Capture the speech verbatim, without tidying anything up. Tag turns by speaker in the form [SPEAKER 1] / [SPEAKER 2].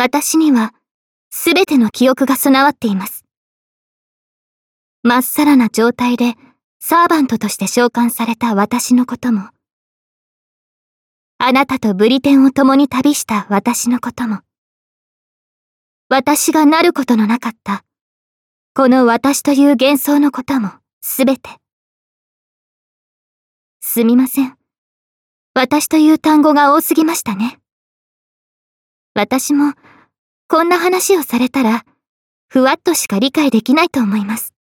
[SPEAKER 1] 私には、すべての記憶が備わっています。まっさらな状態で、サーバントとして召喚された私のことも、あなたとブリテンを共に旅した私のことも、私がなることのなかった、この私という幻想のことも、すべて。すみません。私という単語が多すぎましたね。私も、こんな話をされたら、ふわっとしか理解できないと思います。